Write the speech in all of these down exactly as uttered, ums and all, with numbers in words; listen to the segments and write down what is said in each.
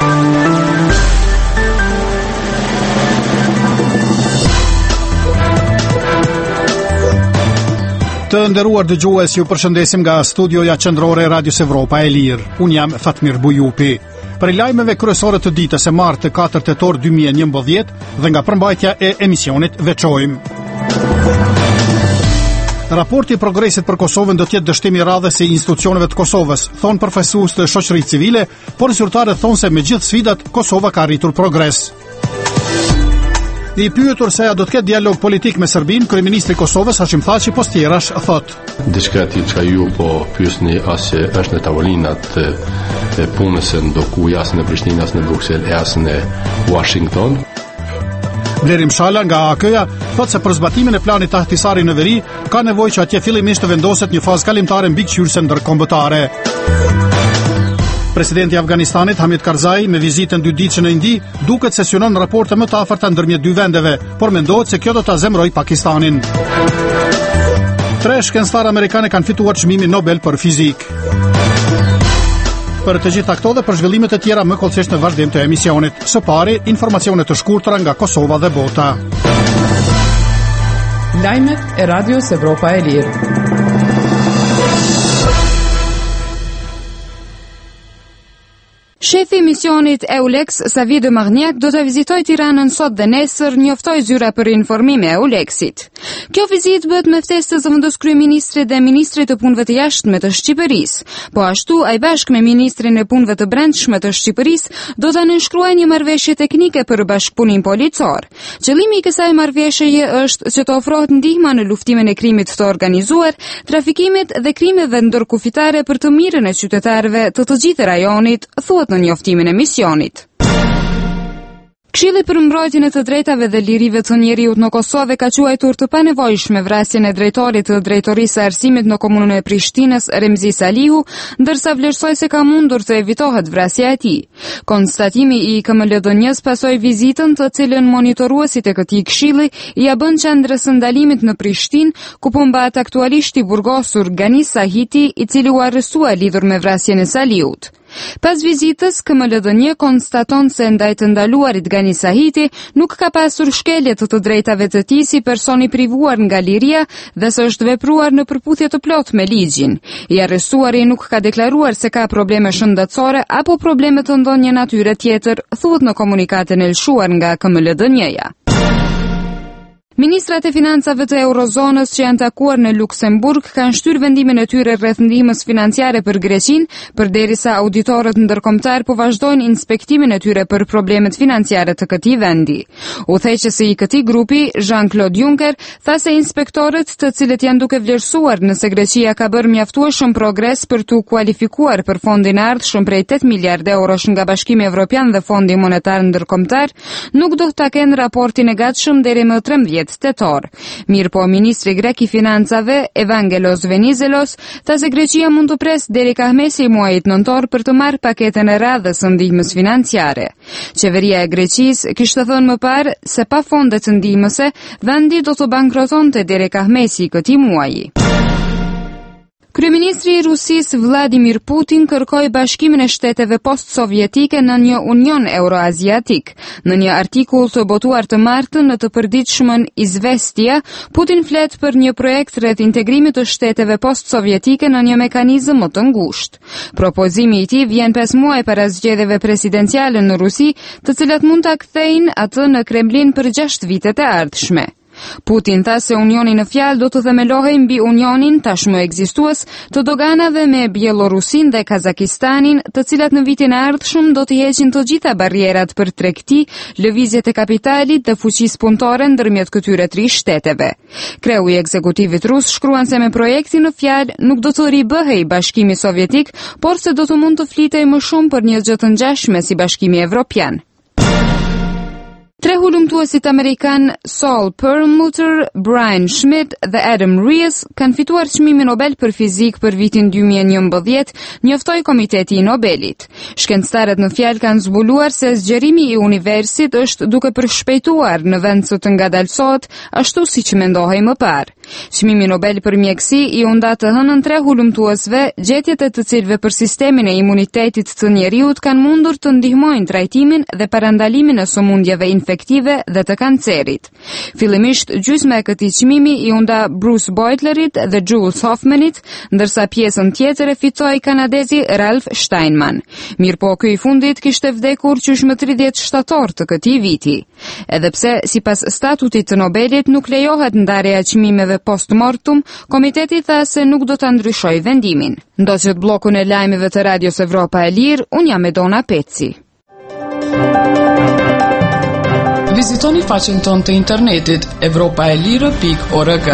Të nderuar dëgjues, ju përshëndesim nga studioja qendrore e Radios Evropa e Lirë. Unë jam Fatmir Bujupi. Për lajmeve kryesore të ditës së martë katër tetor dy mijë e njëmbëdhjetë dhe nga përmbajtja e emisionit veçojmë. Raporti i progresit për Kosovën do të jetë dështim i radhës së institucioneve të Kosovës, thon përfaqësues të shoqërisë civile, por zyrtarët thonë se me gjithë sfidat Kosova ka arritur progres. I pyetur se a do të ketë dialog politik me Serbinë, kryeministri i Kosovës Hashim Thaçi Postjerash thot: Diçka ti që ju po pyesni as që është në tavolinat e punës së ndokuj as në Prishtinë, as në Bruksel, as në Washington. Blerim Shala nga A K-ja thot se për zbatimin e planit të Ahtisarit në veri ka nevojë që atje fillimisht të vendoset një fazë kalimtare mbikëqyrëse ndërkombëtare. Presidenti i Afganistanit Hamid Karzai me vizitën dy ditëshe në Indi duket se synon raporte më të afërta ndërmjet dy vendeve, por mendohet se kjo do ta zemrojë Pakistanin. Tre shkencëtarë amerikanë kanë fituar çmimin Nobel për fizik. Për të gjitha këto dhe për zhvillimet e tjera më kollësisht në vazhdim të emisionit. Së pari, informacione të shkurtra nga Kosova dhe bota. Lajmet e Radios Evropa e Lirë. Shefi i misionit EULEX, Savi de Marniak, do të vizitoj Tiranën sot dhe nesër, njoftoi zyra për informime e EULEX-it. Kjo vizitë bëhet me ftesë të zëvendës kryeministrit dhe ministrit të punëve të jashtme të Shqipërisë. Po ashtu, ai bashkë me ministrin e punëve të brendshme të Shqipërisë do ta nënshkruajnë një marrëveshje teknike për bashkëpunim policor. Qëllimi i kësaj marrëveshjeje është që të ofrohet ndihma në luftimin e krimit të organizuar, trafikimit dhe krimeve ndërkufitare për të mirën e qytetarëve të të gjithë rajonit, thuhet në njoftimin e misionit. Këshilli për mbrojtjen e të drejtave dhe lirive të njeriut në Kosovë ka quajtur të panevojshme vrasjen e drejtorit të drejtorisë së arsimit në komunën e Prishtinës, Remzi Salihu, ndërsa vlerësoi se ka mundur të evitohet vrasja e tij. Konstatimi i K M L D N-s pasoi vizitën të cilën monitoruesit e këtij këshilli ia bën qendrës së ndalimit në Prishtinë, ku po mbahet aktualisht i burgosur Ganis Sahiti, i cili u arrestua lidhur me vrasjen e Salihut. Pas vizitës, K M L D N konstaton se ndaj të ndaluarit Ganis Sahiti nuk ka pasur shkelje të të drejtave të tij si person i privuar nga liria dhe se është vepruar në përputhje të plotë me ligjin. I arrestuari nuk ka deklaruar se ka probleme shëndetësore apo probleme të ndonjë natyre tjetër, thuhet në komunikatin e lëshuar nga K M L D N-ja. Ministrat e financave të Eurozonës që janë takuar në Luksemburg kanë shtyr vendimin e tyre rreth ndihmës financiare për Greqinë, përderisa auditorët ndërkombëtar po vazhdojnë inspektimin e tyre për problemet financiare të këtij vendi. Udhëheqësi i këtij grupi, Jean-Claude Juncker, tha se inspektorët, të cilët janë duke vlerësuar nëse Greqia ka bërë mjaftueshëm progres për t'u kualifikuar për fondin e ardhshëm prej tetë miliardë eurosh nga Bashkimi Evropian dhe Fondi Monetar Ndërkombëtar, nuk do ta kenë raportin e gatshëm deri më trembëdhjetë tetor. Mirë po, ministri grek i financave, Evangelos Venizelos, tha se Greqia mund të presë deri kahmesi i muajit nëntor për të marrë paketën e radhës së ndihmës financiare. Qeveria e Greqisë kishte thënë më parë se pa fondet ndihmëse, vendi do të bankrotonte deri kahmesi i këtij muaji. Kryeministri i Rusisë Vladimir Putin kërkoi bashkimin e shteteve post-sovjetike në një union euroaziatik. Në një artikull të botuar të martën në të përditshmen Izvestia, Putin flet për një projekt rreth integrimit të shteteve post-sovjetike në një mekanizëm më të ngushtë. Propozimi i tij vjen pesë muaj para zgjedhjeve presidenciale në Rusi, të cilat mund ta kthejnë atë në Kremlin për gjashtë vitet e ardhshme. Putin tha se unioni në fjalë do të themelohej mbi unionin tashmë ekzistues të doganave me Bielorusin dhe Kazakistanin, të cilat në vitin e ardhshëm do të heqin të gjitha barrierat për tregti, lëvizjet e kapitalit dhe fuqisë punëtore ndërmjet këtyre tri shteteve. Kreu i ekzekutivit rus shkruan se me projektin në fjalë nuk do të ribëhej Bashkimi Sovjetik, por se do të mund të flitej më shumë për një gjë të ngjashme si Bashkimi Evropian. Tre hulumtuesit amerikan Saul Perlmutter, Brian Schmidt dhe Adam Rees kanë fituar çmimin Nobel për fizik për vitin dy mijë e njëmbëdhjetë, njoftoi Komiteti i Nobelit. Shkencëtarët në fjalë kanë zbuluar se zgjerimi i universit është duke përshpejtuar në vend se të ngadalsohet, ashtu siç mendohej më parë. Çmimi Nobel për mjekësi i u nda të hënën tre hulumtuesve, gjetjet e të cilëve për sistemin e imunitetit të njeriut kanë mundur të ndihmojnë trajtimin dhe parandalimin e sëmundjeve infektive dhe të kancerit. Fillimisht, gjysma e këtij çmimi i u nda Bruce Beutlerit dhe Jules Hoffmanit, ndërsa pjesën tjetër e fitoi kanadezi Ralph Steinman. Mirpo ky i fundit kishte vdekur qysh më tridhjetë shtator të këtij viti. Edhe pse sipas statutit të Nobelit nuk lejohet ndarja e çmimeve post-mortem, komiteti tha se nuk do ta ndryshojë vendimin. Ndoqët bllokun e lajmeve të Radios Evropa e Lirë, un jam Edona Peci. Vizitoni faqen tonë të internetit evropaelire pikë org.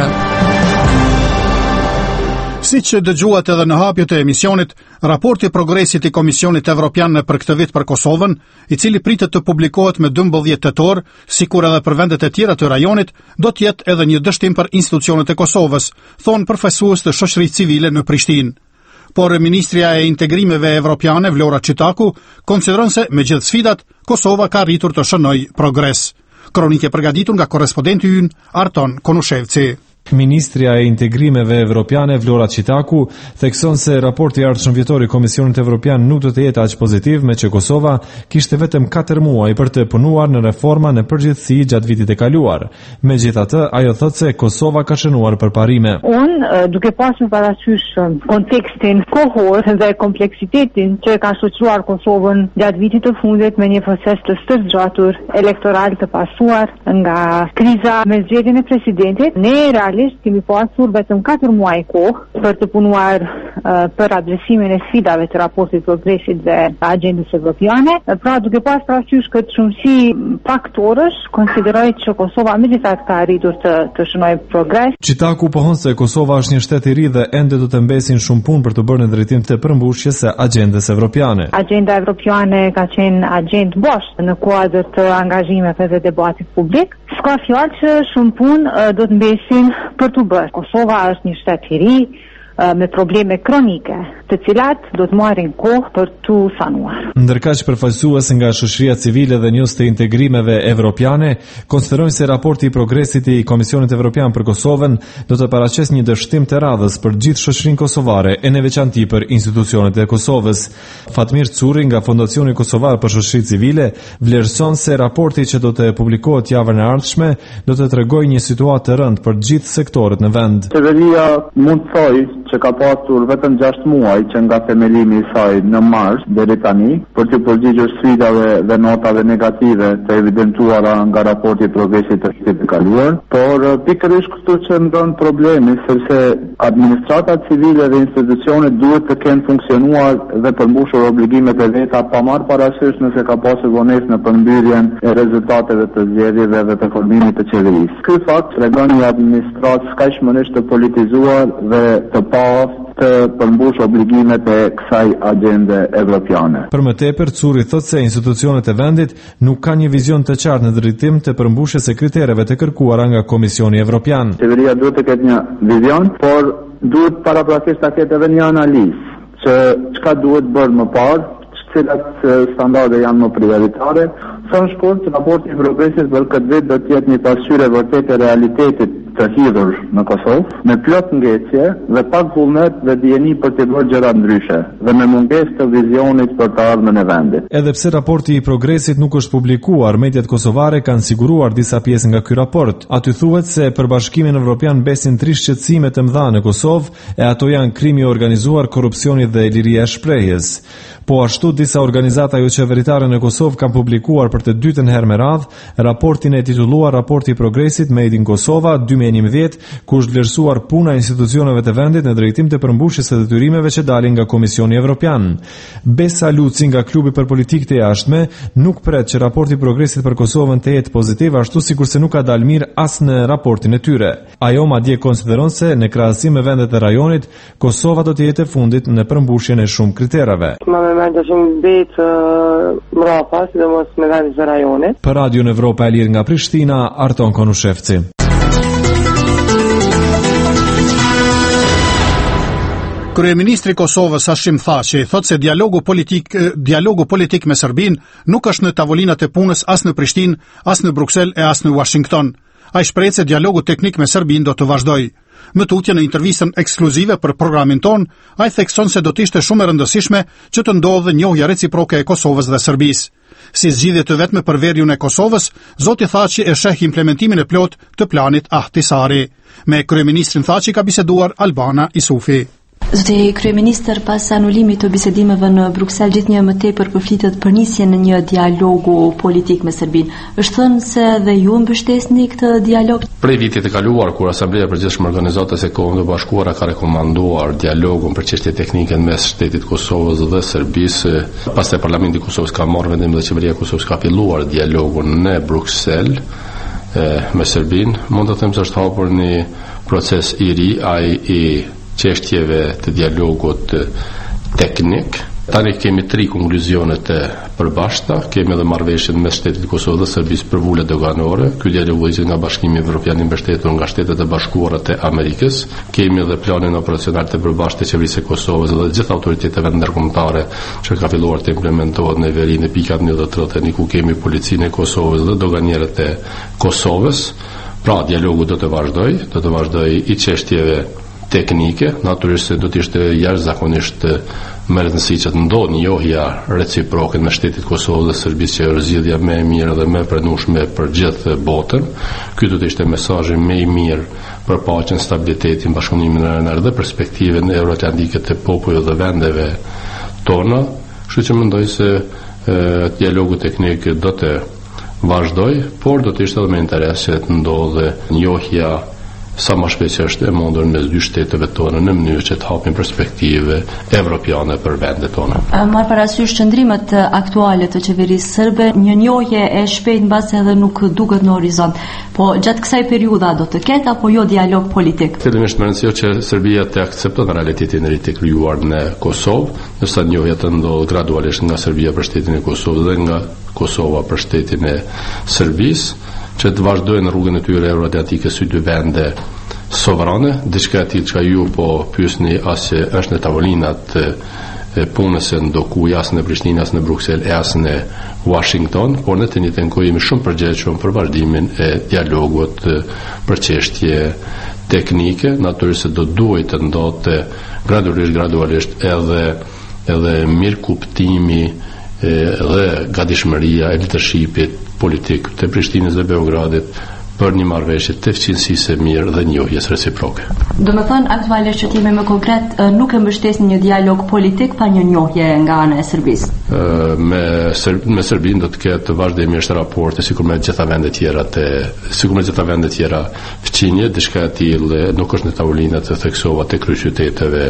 Si që dëgjuat edhe në hapjet e emisionit, raporti progresit i Komisionit Evropian për këtë vit për Kosovën, i cili pritet të publikohet me dymbëdhjetë tetor, sikur edhe për vendet e tjera të rajonit, do të jetë edhe një dështim për institucionet e Kosovës, thonë përfaqësues të shoqërisë civile në Prishtinë. Por ministria e integrimeve evropiane Vlora Çitaku konsideron se me gjithë sfidat, Kosova ka arritur të shënojë progres. Kronikë e përgatitur nga korrespondenti ynë Arton Konushevci. Ministria e Integrimeve Evropiane Vlora Çitaku thekson se raporti i ardhshëm vjetor i Komisionit Evropian nuk do të jetë aq pozitiv, me që Kosova kishte vetëm katër muaj për të punuar në reforma në përgjithësi gjatë vitit e kaluar. Megjithatë, ajo thotë se Kosova ka shënuar përparime. Unë, duke pasur parasysh kontekstin kohor dhe kompleksitetin që ka shoqëruar Kosovën gjatë vitit të fundit me një proces të stërgjatur elektoral të pasuar nga kriza me zgjedhjen e presidentit, ne realisht kemi pasur vetëm katër muaj kohë për të punuar uh, për adresimin e sfidave të raportit progresit dhe agendës evropiane. Pra, duke pas parasysh këtë shumësi faktorësh, konsideroj që Kosova megjithatë ka arritur të, të shënojë progres. Çitaku pohon se Kosova është një shtet i ri dhe ende do të mbesin shumë punë për të bërë në drejtim të përmbushjes së agendës evropiane. Agenda evropiane ka qenë agendë bosh në kuadër të angazhimeve dhe debatit publik. S'ka fjalë që shumë punë do të mbesin për të bërë. Kosova është një shtet i ri me probleme kronike, të cilat do të marrin kohë për tu sanuar. Ndërkaq përfaqësues nga shoqëria civile dhe njës të integrimeve evropiane konsiderojnë se raporti i progresit i Komisionit Evropian për Kosovën do të paraqes një dështim të radhës për gjithë shoqërinë kosovare e në veçanti për institucionet e Kosovës. Fatmir Curi nga Fondacioni Kosovar për Shoqëri Civile vlerëson se raporti që do të publikohet javën e ardhshme do të tregojë një situatë të rëndë për gjithë sektorët në vend. Qeveria mund të thojë që ka pasur vetëm gjashtë muaj që nga themelimi i saj në mars deri tani për të përgjigjur sfidave dhe notave negative të evidentuara nga raporti i progresit të vitit të kaluar, por pikërisht këtu që ndon problemi, sepse administratat civile dhe institucionet duhet të kenë funksionuar dhe përmbushur obligimet e veta pa marrë parasysh nëse ka pasur vonesë në përmbyrjen e rezultateve të zgjedhjeve dhe të formimit të qeverisë. Ky fakt tregon një administratë skajshmërisht të politizuar dhe të pa të përmbush obligimet e kësaj agende evropiane. Për më tepër, Curi thotë se institucionet e vendit nuk kanë një vizion të qartë në drejtim të përmbushjes së kritereve të kërkuara nga Komisioni Evropian. Qeveria duhet të ketë një vizion, por duhet paraprakisht ta ketë edhe një analizë që çka duhet bërë më parë, cilat standarde janë më prioritare. Sa në shkurt, raporti i progresit për këtë vit do të jetë një pasqyrë e vërtetë e realitetit të hidhur në Kosovë, me plot ngjecje dhe pak vullnet dhe dijeni për të bërë gjëra ndryshe, dhe me mungesë të vizionit për të ardhmen e vendit. Edhe pse raporti i progresit nuk është publikuar, mediat kosovare kanë siguruar disa pjesë nga ky raport. Aty thuhet se për Bashkimin Evropian besin tri shqetësime të mëdha në Kosovë, e ato janë krimi i organizuar, korrupsioni dhe liria e shprehjes. Po ashtu disa organizata jo qeveritare në Kosovë kanë publikuar për të dytën herë me radhë raportin e titulluar Raporti i Progresit Made in Kosova dy mijë e njëmbëdhjetë, ku është vlerësuar puna e institucioneve të vendit në drejtim të përmbushjes së detyrimeve që dalin nga Komisioni Evropian. Besa Luci nga Klubi për Politikë të Jashtme nuk pret që raporti i progresit për Kosovën të jetë pozitiv, ashtu sikurse nuk ka dalë mirë as në raportin e tyre. Ajo madje konsideron se në krahasim me vendet e rajonit, Kosova do të jetë e fundit në përmbushjen e shumë kritereve. Për Radion Evropa e Lirë nga Prishtina, Arton Konushevci. Kryeministri i Kosovës Hashim Thaçi thotë se dialogu politik dialogu politik me Serbinë nuk është në tavolinat e punës as në Prishtinë, as në Bruksel e as në Washington. Ai shpreh se dialogu teknik me Serbinë do të vazhdojë. Më tutje në intervistën ekskluzive për programin ton, ai thekson se do të ishte shumë e rëndësishme që të ndodhë njohja reciproke e Kosovës dhe Serbisë. Si zgjidhje të vetme për verjun e Kosovës, Zoti Thaçi e sheh implementimin e plot të planit Ahtisari. Me kryeministrin Thaçi ka biseduar Albana Isufi. Zoti kryeministër, pas anulimit të bisedimeve në Bruksel, gjithnjë më tepër përflitet për nisjen e një dialogu politik me Serbinë. Është thënë se dhe ju mbështesni këtë dialog? Prej vitit të kaluar, kur Asambleja e Përgjithshme e Organizatës së Kombeve të Bashkuara ka rekomanduar dialogun për çështje teknike mes shtetit Kosovës dhe Serbisë, pastaj Parlamenti i Kosovës ka marrë vendim dhe qeveria e Kosovës ka filluar dialogun në Bruksel me Serbinë, mund të them se është hapur një proces i ri, ai i çështjeve të dialogut teknik. Tani kemi tri konkluzione të përbashkëta, kemi edhe marrëveshjen mes shtetit të Kosovës dhe Serbisë për vule doganore. Ky dialog vjen nga Bashkimi Evropian i mbështetur nga Shtetet e Bashkuara të Amerikës. Kemi edhe planin operacional të përbashkët të qeverisë së Kosovës dhe gjithë autoriteteve ndërkombëtare që ka filluar të implementohet në veri në pikat një dhe tridhjet, ku kemi policinë e Kosovës dhe doganierët e Kosovës. Pra dialogu do të vazhdoj, do të vazhdoj i çështjeve teknike, natyrisht se do të ishte jashtëzakonisht më rëndësishme që të ndodhë njohja reciproke në shtetit Kosovës dhe Serbisë, që është zgjidhja më e mirë dhe më e pranueshme për gjithë botën. Ky do të ishte mesazhi më i mirë për paqen, stabilitetin, bashkëpunimin rajonar dhe perspektivën euroatlantike të popujve dhe vendeve tona. Kështu që mendoj se e, dialogu teknik do të vazhdoj, por do të ishte edhe më interes që të ndodhë njohja sa më shpejt që është e mundur mes dy shteteve tona në mënyrë që të hapin perspektive evropiane për vendet tona. Marr parasysh qëndrimet aktuale të qeverisë serbe, një njohje e shpejt mbase edhe nuk duket në horizont. Po gjatë kësaj periudha do të ketë apo jo dialog politik? Fillimisht më rëndësishme që Serbia të akcepton realitetin e ri të krijuar në Kosovë, ndërsa njohja të ndodhë gradualisht nga Serbia për shtetin e Kosovës dhe nga Kosova për shtetin e Serbisë, që të vazhdojnë rrugën e tyre euroatlantike si dy vende sovrane. Diçka e tillë që ju po pyesni as që është në tavolinat e punës së ndokuj as në Prishtinë, as në Bruksel, e as në Washington, por në të njëjtën kohë jemi shumë përgjegjshëm për vazhdimin e dialogut për çështje teknike. Natyrisht se do duhet të ndodhte gradualisht gradualisht edhe edhe mirëkuptimi dhe gatishmëria e leadershipit politik të Prishtinës dhe Beogradit për një marrëveshje të eficiencisë mirë dhe njohjes reciproke. Do të thonë aktualisht që jemi më konkret nuk e mbështesni një dialog politik pa një njohje nga ana e Serbisë. Me Serb, me Serbinë do të ketë vazhdimisht raporte sikur me gjitha vendet tjera të sikur me gjitha vendet tjera fqinje, diçka e tillë nuk është në tavolinat të theksova të kryeqyteteve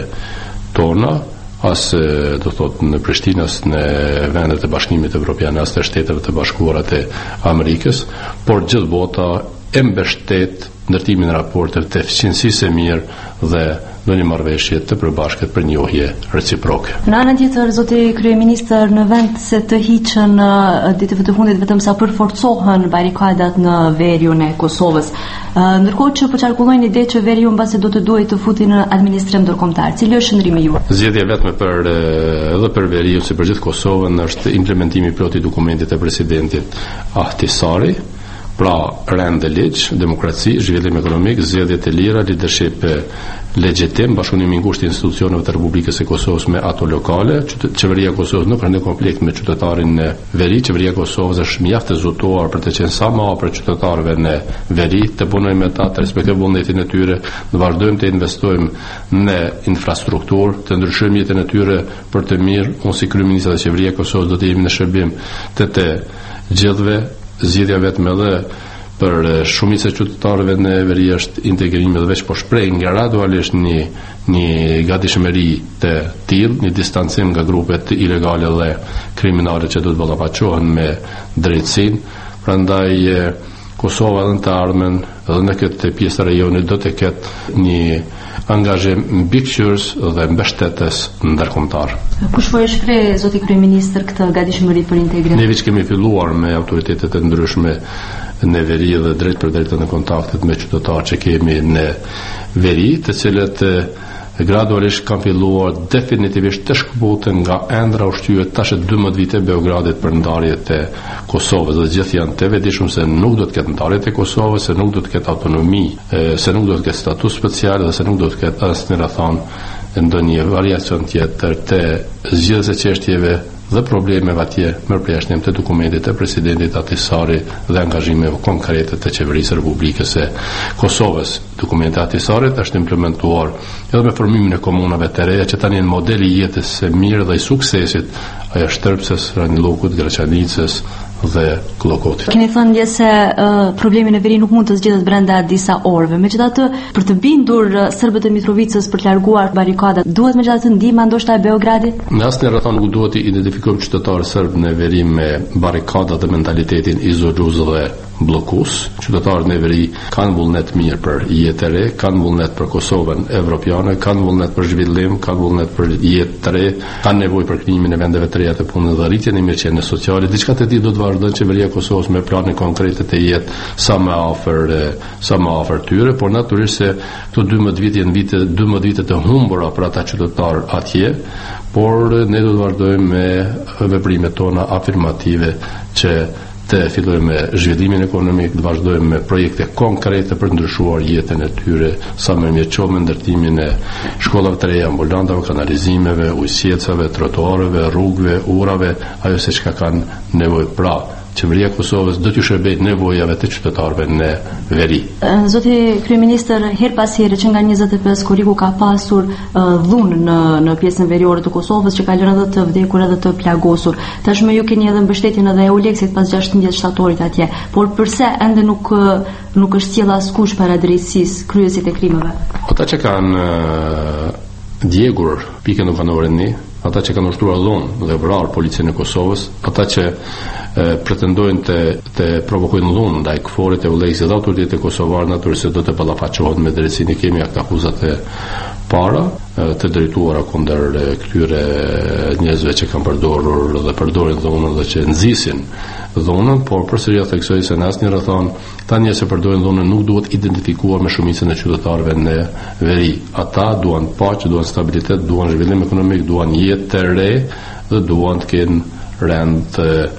tona, as do thotë në Prishtinë, as në vendet e Bashkimit Evropian, as të Shteteve të Bashkuara të Amerikës, por gjithë bota e mbështet ndërtimin e raporteve të eficiencisë së mirë dhe në një marrëveshje të përbashkët për njohje reciproke. Në anën tjetër, zoti kryeministër, në vend se të hiqen ditëve të fundit vetëm sa përforcohen barikadat në veriun e Kosovës, ndërkohë që po qarkullojnë ide që veriu mbasi do të duhet të futi në administrim ndërkombëtar. Cili është qëndrimi juaj? Zgjedhja vetme për edhe për veriun si për gjithë Kosovën është implementimi plot i dokumentit të presidentit Ahtisari. Pra, rend e ligj, demokraci, zhvillim ekonomik, zgjedhje të lira, leadership legjitim, bashkëpunim i ngushtë i institucioneve të Republikës së Kosovës me ato lokale. Qeveria e Kosovës nuk është në konflikt me qytetarin në veri. Qeveria e Kosovës është mjaft e zotëruar për të qenë sa më afër qytetarëve në veri, të punojmë me ta, të respektojmë vullnetin e tyre, të vazhdojmë të investojmë në infrastrukturë, të ndryshojmë jetën e tyre për të mirë. Unë si kryeminist e qeveria e Kosovës do të jemi në shërbim të të gjithëve. Zgjedhja vetëm edhe për shumicën e qytetarëve në veri është integrimi dhe veç po shpreh gradualisht një një gatishmëri të tillë, një distancim nga grupet ilegale dhe kriminale që do të ballafaqohen me drejtësinë. Prandaj Kosova dhe në të ardhmen edhe në këtë pjesë të rajonit do të ketë një angazhim mbikëqyrës dhe mbështetës ndërkombëtar. Kush po e shpreh zoti kryeministër këtë gatishmëri për integrim? Ne veç kemi filluar me autoritetet e ndryshme në veri dhe drejt për drejt në kontaktet me qytetarë që kemi në veri, të cilët gradualisht kanë filluar definitivisht të shkëputen nga ëndra ushqyet tash dymbëdhjetë vite Beogradit për ndarjet e Kosovës, dhe gjithë janë të vetëdijshëm se nuk do të ketë ndarjet e Kosovës, se nuk do të ketë autonomi, se nuk do të ketë status special dhe se nuk do të ketë asnjë rrethon ndonjë variacion tjetër të zgjedhjes së çështjeve dhe problemeve atje me përjashtim të dokumentit të presidentit Ahtisari dhe angazhimeve konkrete të qeverisë Republikës së Kosovës. Dokumenti i Ahtisarit është implementuar edhe me formimin e komunave të reja që tani janë modeli i jetës së mirë dhe i suksesit ajo Shtërpsës, Ranilukut, Graçanicës dhe Kllokotit. Keni thënë dje se uh, problemi në veri nuk mund të zgjidhet brenda disa orëve. Megjithatë, për të bindur uh, serbët e Mitrovicës për të larguar barikadat, duhet megjithatë ndihma ndoshta e Beogradit? Në asnjë rrethon nuk duhet të identifikojmë qytetarë serb në veri me barikada dhe mentalitetin izolues dhe bllokues. Qytetarët në veri kanë vullnet mirë për jetë e re, kanë vullnet për Kosovën evropiane, kanë vullnet për zhvillim, kanë vullnet për jetë të re, kanë nevojë për krijimin e vendeve të reja të punës dhe rritjen e mirëqenies sociale. Diçka të tillë do të vazhdon qeveria e Kosovës me plane konkrete të jetë sa më afër sa më afër tyre, por natyrisht se këto dymbëdhjetë vite janë vite dymbëdhjetë vite të humbura për ata qytetarë atje, por ne do të vazhdojmë me veprimet tona afirmative që të fillojmë me zhvillimin ekonomik, të vazhdojmë me projekte konkrete për ndryshuar jetën e tyre, sa më mirë qoftë me ndërtimin e shkollave të reja, ambulantave, kanalizimeve, ujësjecave, trotuareve, rrugëve, urave, ajo se çka kanë nevojë. Pra, qeveria e Kosovës do t'ju shërbejë nevojave të qytetarëve në veri. Zoti kryeministër, her pas here që nga njëzet e pesë koriku ka pasur uh, dhunë në në pjesën veriore të Kosovës, që ka lënë edhe të vdekur edhe të plagosur. Tashmë ju keni edhe mbështetjen edhe e Euleksit pas gjashtëdhjetë shtatorit atje. Por pse ende nuk nuk është sjell askush para drejtësisë kryesit e krimeve? Ata që kanë uh, djegur pikën e Vanorini, ata që kanë ushtruar dhunë dhe vrarë policinë e Kosovës, ata që e, pretendojnë të, të provokojnë dhunë ndaj KFOR-it e Euleksit dhe autoritetet kosovar, natyrisht do të ballafaqohen me drejtsinë. Kemi ata akuzat e para të drejtuara kundër këtyre njerëzve që kanë përdorur dhe përdorin dhunën dhe që nxisin dhunën, por përsëri theksoj se në asnjë rrethon ta njerëz që përdorin dhunën nuk duhet identifikuar me shumicën e qytetarëve në veri. Ata duan paqe, duan stabilitet, duan zhvillim ekonomik, duan jetë të re dhe duan të kenë rend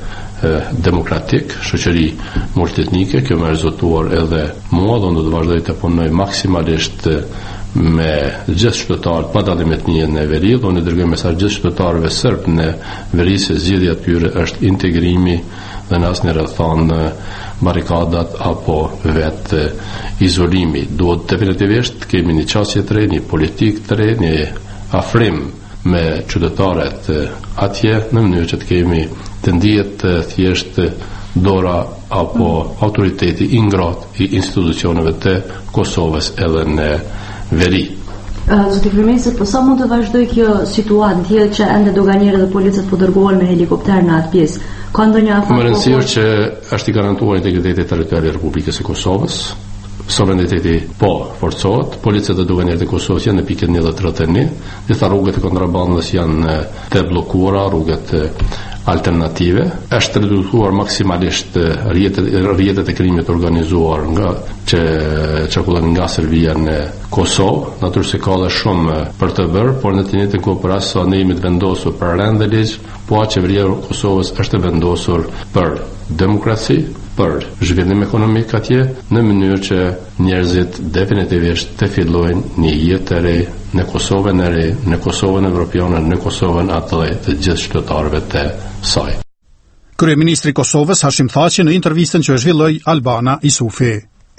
demokratik, shoqëri multietnike. Kjo më rezultuar edhe mua dhe do të vazhdoj të punoj maksimalisht me gjithë qytetarët pa dallim etnie në veri, dhe unë dërgoj mesazh gjithë qytetarëve serb në veri se zgjedhja e tyre është integrimi dhe në asnjë rrethon barikadat apo vetë izolimi. Duhet definitivisht kemi një qasje të re, një politikë të re, një afrim me qytetarët atje në mënyrë që të kemi të ndihet thjesht dora apo autoriteti i ngrohtë i institucioneve të Kosovës edhe në veri. Zoti kryeministër, po sa mund të vazhdoj kjo situatë, dihet që ende doganierët dhe policët po dërgohen me helikopter në atë pjesë. Ka ndonjë afat? Më rëndësishme që është i garantuar integriteti territorial i Republikës së Kosovës. Sovraniteti po forcohet, policët dhe doganierët e Kosovës janë në pikën një dhe tridhjetë e një, disa rrugët e kontrabandës janë të bllokuara, rrugët alternative. Është reduktuar maksimalisht rrjetet rrjetet e krimit organizuar nga që çarkullojnë nga Serbia në Kosovë. Natyrisht se ka dhe shumë për të bërë, por në të njëjtën kohë për asa ne jemi të vendosur për rend dhe ligj, po qeveria e Kosovës është e vendosur për demokraci, për zhvillim ekonomik atje, në mënyrë që njerëzit definitivisht të fillojnë një jetë të re në Kosovën e re, në Kosovën evropiane, në Kosovën atë të gjithë qytetarëve të saj. Kryeministri i Kosovës Hashim Thaçi në intervistën që zhvilloi Albana Isufi.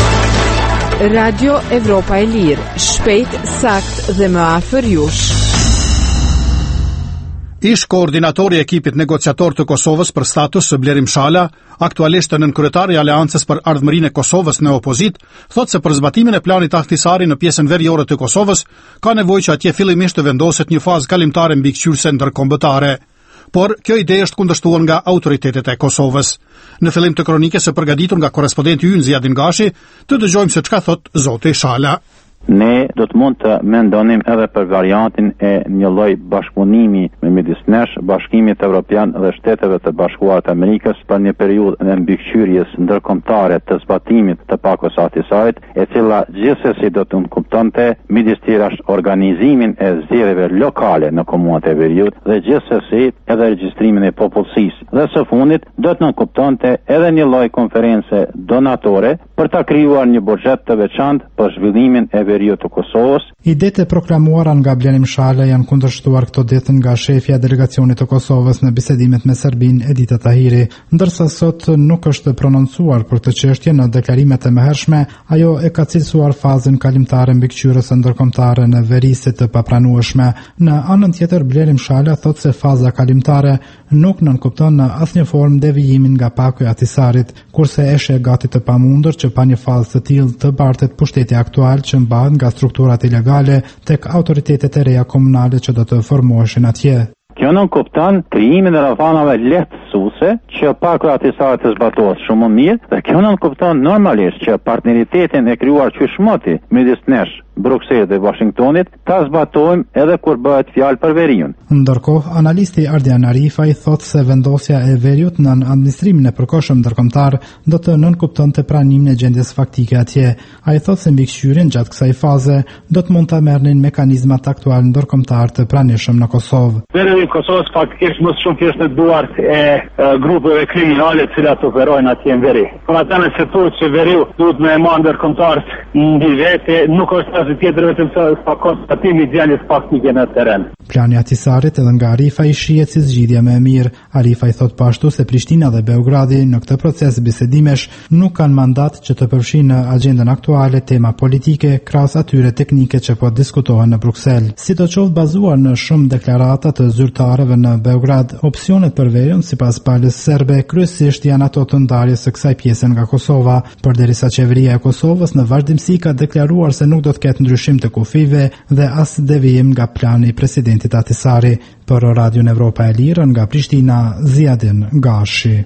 Radio Evropa e Lirë, shpejt, sakt dhe më afër jush. Ish koordinatori i ekipit negociator të Kosovës për status Blerim Shala, aktualisht nënkryetari i Aleancës për Ardhmërinë e Kosovës në opozit, thotë se për zbatimin e planit Ahtisari në pjesën veriore të Kosovës ka nevojë që atje fillimisht të vendoset një fazë kalimtare mbikëqyrëse ndërkombëtare. Por kjo ide është kundërshtuar nga autoritetet e Kosovës. Në fillim të kronikës së përgatitur nga korrespondenti ynë Ziadin Gashi, të dëgjojmë se çka thot zoti Shala. Ne do të mund të mendonim edhe për variantin e një lloj bashkëpunimi me midis nesh Bashkimit Evropian dhe Shteteve të Bashkuara të Amerikës për një periudhë në mbikëqyrjes ndërkombëtare të zbatimit të pakos Ahtisait, e cila gjithsesi do të nënkuptonte midis tjerash organizimin e zgjedhjeve lokale në komunat e Veriut dhe gjithsesi edhe regjistrimin e popullsisë. Dhe së fundit do të nënkuptonte edhe një lloj konference donatore për ta krijuar një buxhet të veçantë për zhvillimin e Veriut të Kosovës. Idetë e proklamuara nga Blenim Shala janë kundërshtuar këto ditë nga shefja e delegacionit të Kosovës në bisedimet me Serbinë Edita Tahiri, ndërsa sot nuk është prononcuar për këtë çështje në deklarimet e mëhershme, ajo e ka cilësuar fazën kalimtare mbikëqyrës ndërkombëtare në veri si të papranueshme. Në anën tjetër, Blenim Shala thotë se faza kalimtare nuk nënkupton në asnjë formë devijimin nga paku i Ahtisarit, kurse është e gati të pamundur që pa një fazë të tillë të bartet pushteti aktual që mbahet nga strukturat ilegale tek autoritetet e reja komunale që do të formoheshin atje. Kjo nënkupton krijimin e rrethanave lehtësuese që paku i Ahtisarit të zbatohet shumë më mirë, dhe kjo nënkupton normalisht që partneritetin e krijuar qyshmoti midis nesh, Brukselit dhe Washingtonit ta zbatojmë edhe kur bëhet fjalë për Veriun. Ndërkohë, analisti Ardian Arifaj thotë se vendosja e Veriut në administrimin e përkohshëm ndërkombëtar do të nënkuptonte pranimin e gjendjes faktike atje. Ai thotë se mbikëqyrjen gjatë kësaj faze do të mund ta merrnin mekanizmat aktual ndërkombëtar të pranishëm në Kosovë. Veriu i Kosovës faktikisht më shumë thjesht në duart e, e grupeve kriminale të cilat operojnë atje në Veri. Por ata nëse thotë që Veriu duhet me marrë ndërkombëtar mbi vete, nuk është asgjë tjetër vetëm se pa konstatimi i gjendjes faktike në terren. Plani i Ahtisarit edhe nga Arifaj shihet si zgjidhja më e mirë. Arifaj thot pashtu se Prishtina dhe Beogradi në këtë proces bisedimesh nuk kanë mandat që të përfshinë në agjendën aktuale tema politike krahas atyre teknike që po diskutohen në Bruksel. Sidoqoftë, bazuar në shumë deklarata të zyrtarëve në Beograd, opsionet për Veriun sipas palës serbe kryesisht janë ato të ndarjes së kësaj pjese nga Kosova, përderisa qeveria e Kosovës në vazhdimsi ka deklaruar se nuk do të ketë ndryshim të kufive dhe as devijim nga plani i presidentit Ahtisari. Për Radion Evropa e Lirë nga Prishtina, Ziadin Gashi.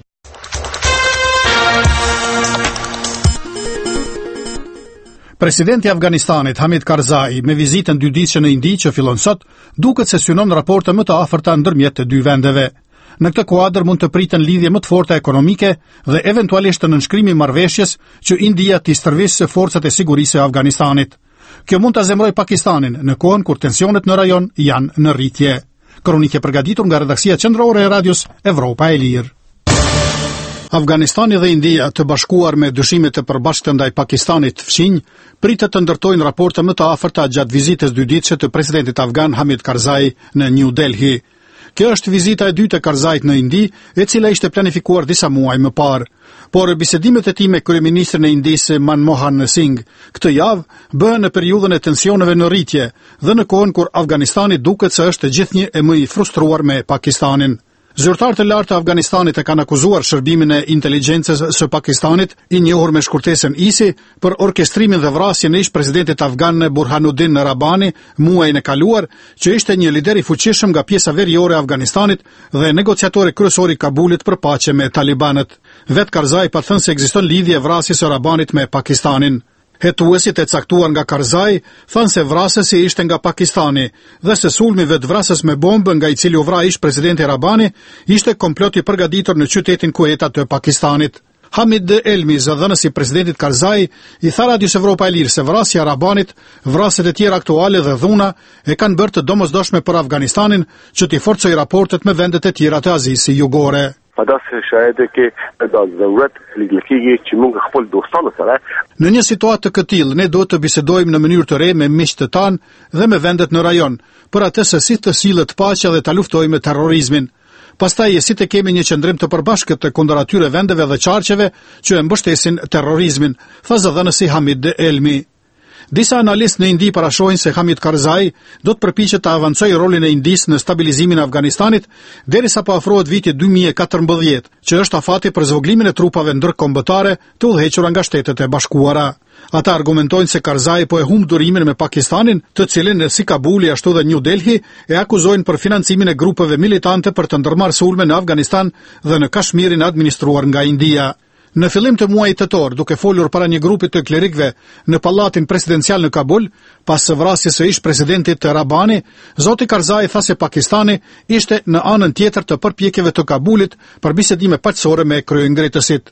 Presidenti i Afganistanit Hamid Karzai me vizitën dyditëshe në Indi që fillon sot, duket se synon raporte më të afërta ndërmjet të dy vendeve. Në këtë kuadër mund të priten lidhje më të forta ekonomike dhe eventualisht të nënshkrimi marrëveshjes që India t'i stërvisë forcat e sigurisë e Afganistanit. Kjo mund të zemroj Pakistanin në kohën kur tensionet në rajon janë në rritje. Kronike përgatitur nga redaksia qendrore e radios Evropa e Lirë. Afganistani dhe India, të bashkuar me dyshimet e përbashkëta ndaj Pakistanit fqinj, pritet të ndërtojnë raporte më të afërta gjatë vizitës dyditëshe të presidentit afgan Hamid Karzai në New Delhi. Kjo është vizita e dytë e Karzait në Indi, e cila ishte planifikuar disa muaj më parë. Por bisedimet e tij me kryeministrin e Indisë Manmohan Singh këtë javë bëhen në periudhën e tensioneve në rritje dhe në kohën kur Afganistani duket se është gjithnjë e më i frustruar me Pakistanin. Zyrtarët e lartë të Afganistanit e kanë akuzuar shërbimin e inteligjencës së Pakistanit, i njohur me shkurtesën I S I, për orkestrimin dhe vrasjen e ish presidentit afgan Burhanuddin Rabbani muajin e kaluar, që ishte një lider i fuqishëm nga pjesa veriore e Afganistanit dhe negociatori kryesor i Kabulit për paqe me talibanët. Vet Karzai pa thënë se ekziston lidhje e vrasjes së Rabbanit me Pakistanin. Hetuesit e caktuar nga Karzai thanë se vrasësi ishte nga Pakistani dhe se sulmi vetvrasës me bombë nga i cili u vra ish presidenti Rabbani ishte komplot i përgatitur në qytetin Kuwait të Pakistanit. Hamid Elmi, zëdhënësi i presidentit Karzai, i tha Radios Evropa e Lirë se vrasja e Rabbanit, vrasjet e tjera aktuale dhe dhuna e kanë bërë të domosdoshme për Afganistanin që t'i forcoj raportet me vendet e tjera të Azisë Jugore. Në një situatë të këtillë, ne duhet të bisedojmë në mënyrë të re me miqtë tanë dhe me vendet në rajon, për atë se si të sillet paqja dhe ta luftojmë me terrorizmin. Pastaj e si të kemi një qëndrim të përbashkët të kundër atyre vendeve dhe qarqeve që e mbështesin terrorizmin, tha zëdhënësi Hamid Elmi. Disa analistë në Indi parashohin se Hamid Karzai do të përpiqet të avancojë rolin e Indisë në stabilizimin e Afganistanit derisa po afrohet viti dy mijë e katërmbëdhjetë, që është afati për zvogëlimin e trupave ndërkombëtare të udhëhequra nga Shtetet e Bashkuara. Ata argumentojnë se Karzai po e humb durimin me Pakistanin, të cilin si Kabuli ashtu dhe New Delhi e akuzojnë për financimin e grupeve militante për të ndërmarrë sulme në Afganistan dhe në Kashmirin administruar nga India. Në fillim të muajit tetor, duke folur para një grupi të klerikëve në pallatin presidencial në Kabul, pas së vrasjes së ish-presidentit të Rabani, zoti Karzai tha se Pakistani ishte në anën tjetër të përpjekjeve të Kabulit për bisedime paqësore me kryengrëtësit.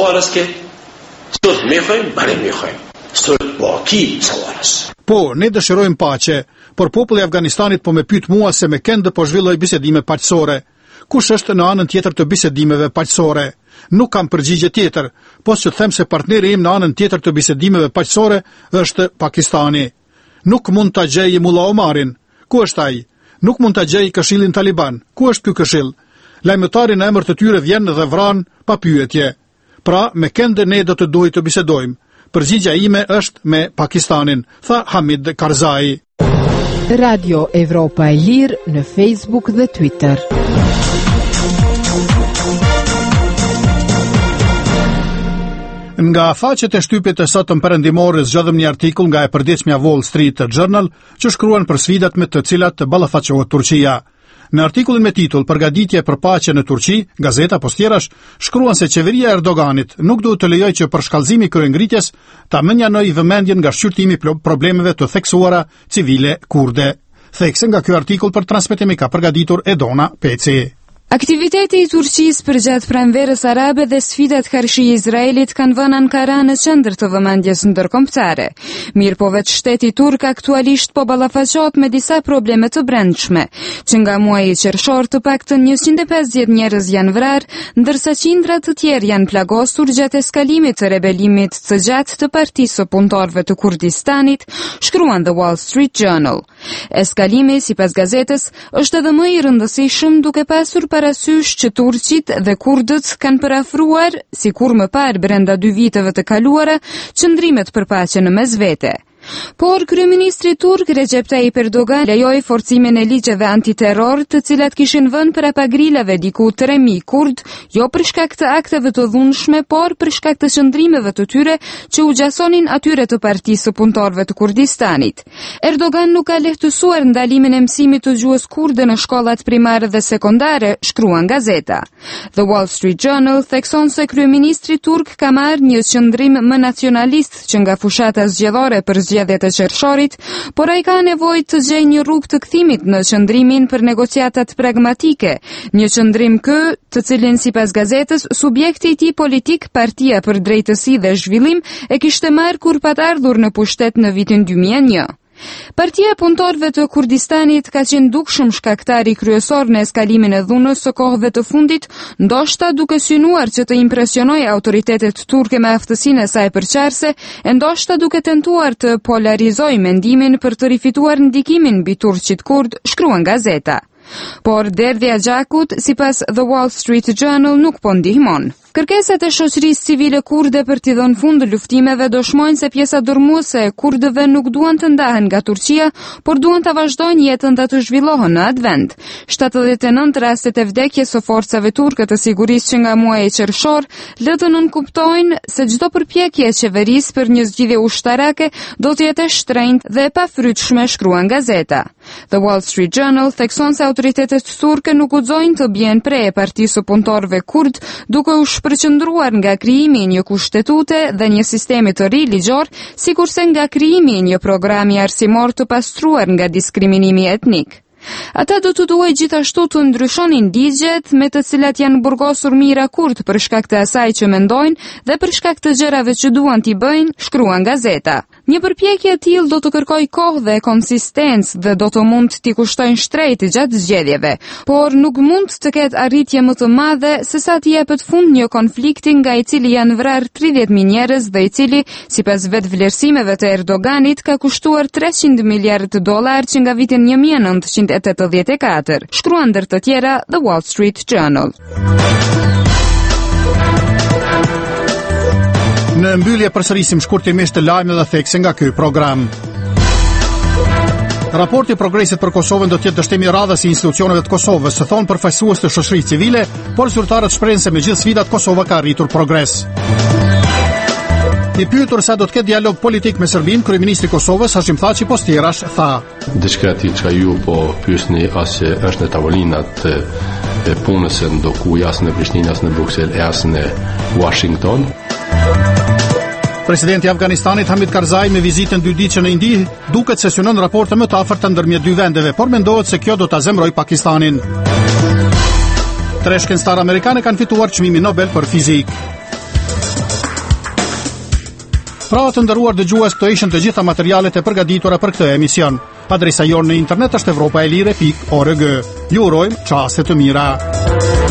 Po, ne dëshirojmë paqe, por populli i Afganistanit po më pyet mua se me kënd po zhvilloj bisedime paqësore. Kush është në anën tjetër të bisedimeve paqësore? Nuk kam përgjigje tjetër, pos që them se partneri im në anën tjetër të bisedimeve paqësore është Pakistani. Nuk mund ta gjej Mullah Omarin. Ku është ai? Nuk mund ta gjej Këshillin Taliban. Ku është ky këshill? Lajmëtari në emër të tyre vjen dhe vran pa pyetje. Pra, me kënd ne do të duhet të bisedojmë. Përgjigja ime është me Pakistanin, tha Hamid Karzai. Radio Evropa e Lirë në Facebook dhe Twitter. Nga faqet e shtypit të sotëm perëndimore zgjodhëm një artikull nga e përditshmja Wall Street Journal që shkruan për sfidat me të cilat të ballafaqohet Turqia. Në artikullin me titull Përgatitje për paqe në Turqi, gazeta Postierash shkruan se qeveria e Erdoganit nuk duhet të lejojë që për shkallëzimi i kryengritjes ta menjanojë vëmendjen nga shqyrtimi i problemeve të theksuara civile kurde. Thekse nga ky artikull për transmetim ka përgatitur Edona Peci. Aktiviteti i Turqisë përgjatë pranverës arabe dhe sfidat karshi i Izraelit kanë vënë Ankara në qendër të vëmendjes ndërkombëtare. Mirë po vetë shteti turk aktualisht po ballafaqohet me disa probleme të brendshme, që nga muaji qershor të paktën njëqind e pesëdhjetë njerëz janë vrarë, ndërsa qindra të tjerë janë plagosur gjatë eskalimit të rebelimit të gjatë të Partisë së Punëtorëve të Kurdistanit, shkruan The Wall Street Journal. Eskalimi, sipas gazetës, është edhe më i rëndësishëm duke pasur parasysh që turqit dhe kurdët kanë përafruar, si kur më parë brenda dy viteve të kaluara, qëndrimet për paqe në mesvete. Por kryeministri turk Recep Tayyip Erdogan lejoi forcimin e ligjeve antiterror, të cilat kishin vënë parapagrilave diku tre mijë kurd, jo për shkak të akteve të dhunshme, por për shkak të qëndrimeve të tyre që u gjasonin atyre të Partisë së Punëtorëve të Kurdistanit. Erdogan nuk ka lehtësuar ndalimin e mësimit të gjuhës kurde në shkollat primare dhe sekondare, shkruan gazeta. The Wall Street Journal thekson se kryeministri turk ka marrë një qëndrim më nacionalist që nga fushata zgjedhore për zgjedhjet e qershorit, por ai ka nevojë të gjejë një rrugë të kthimit në qëndrimin për negociatat pragmatike, një qëndrim kë, të cilin sipas gazetës subjekti i tij politik, Partia për Drejtësi dhe Zhvillim, e kishte marrë kur pat ardhur në pushtet në vitin dy mijë e një. Partia e Punëtorëve të Kurdistanit ka qenë dukshëm shkaktari kryesor në eskalimin e dhunës së kohëve të fundit, ndoshta duke synuar që të impresionojë autoritetet turke me aftësinë e saj përqarse, e ndoshta duke tentuar të polarizojë mendimin për të rifituar ndikimin mbi turqit kurd, shkruan gazeta. Por derdhja gjakut, sipas The Wall Street Journal, nuk po ndihmon. Kërkesat e shoqërisë civile kurde për t'i dhënë fund luftimeve dëshmojnë se pjesa dërmuese e kurdëve nuk duan të ndahen nga Turqia, por duan të vazhdojnë jetën dhe të zhvillohen në atë vend. shtatëdhjetë e nëntë rastet e vdekjes së forcave turke të sigurisë që nga muaji qershor lë të nënkuptojnë se çdo përpjekje e qeverisë për një zgjidhje ushtarake do të jetë e shtrenjtë dhe e pafrytshme, shkruan gazeta. The Wall Street Journal thekson se autoritetet turke nuk guxojnë të bien pre e Partisë së Punëtorëve kurd, duke u përqendruar nga krijimi i një kushtetute dhe një sistemi të ri ligjor, sikurse nga krijimi i një programi arsimor të pastruar nga diskriminimi etnik. Ata do të duhej gjithashtu të ndryshonin ligjet me të cilat janë burgosur mira kurd për shkak të asaj që mendojnë dhe për shkak të gjërave që duan t'i bëjnë, shkruan gazeta. Një përpjekje e tillë do të kërkojë kohë dhe konsistencë dhe do të mund t'i kushtojnë shtrejtë gjatë zgjedhjeve, por nuk mund të ketë arritje më të madhe se sa t'i jepet fund një konflikti nga i cili janë vrarë tridhjetë mijë njerëz dhe i cili, sipas vetë vlerësimeve të Erdoganit, ka kushtuar treqind miliardë dollar që nga vitin një mijë e nëntëqind e tetëdhjetë e katër, shkruan ndër të tjera The Wall Street Journal. Në mbyllje përsërisim shkurtimisht të lajme dhe thekse nga ky program. Raporti i progresit për Kosovën do të jetë dështimi i radhës i institucioneve të Kosovës, së thon përfaqësues të shoqërisë civile, por zyrtarët shprehin se me gjithë sfidat Kosova ka arritur progres. I pyetur sa do të ketë dialog politik me Serbinë, kryeministri i Kosovës Hashim Thaçi Postierash tha: Diçka që ju po pyesni as që është në tavolinat e, e punës së ndokuj as në Prishtinë, as në Bruksel, e as në Washington. Presidenti i Afganistanit Hamid Karzai me vizitën dyditëse në Indi duket se synon raporte më të afërta ndërmjet dy vendeve, por mendohet se kjo do ta zemrojë Pakistanin. Tre shkencëtar amerikanë kanë fituar çmimin Nobel për fizikë. Pra të ndëruar dëgjues, këto ishin të gjitha materialet e përgatitura për këtë emision. Adresa jonë në internet është evropaelire pikë org. Ju urojmë çaste të mira.